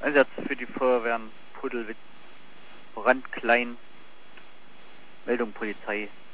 Einsatz für die Feuerwehren Pudelwitz, Brand klein, Meldung Polizei.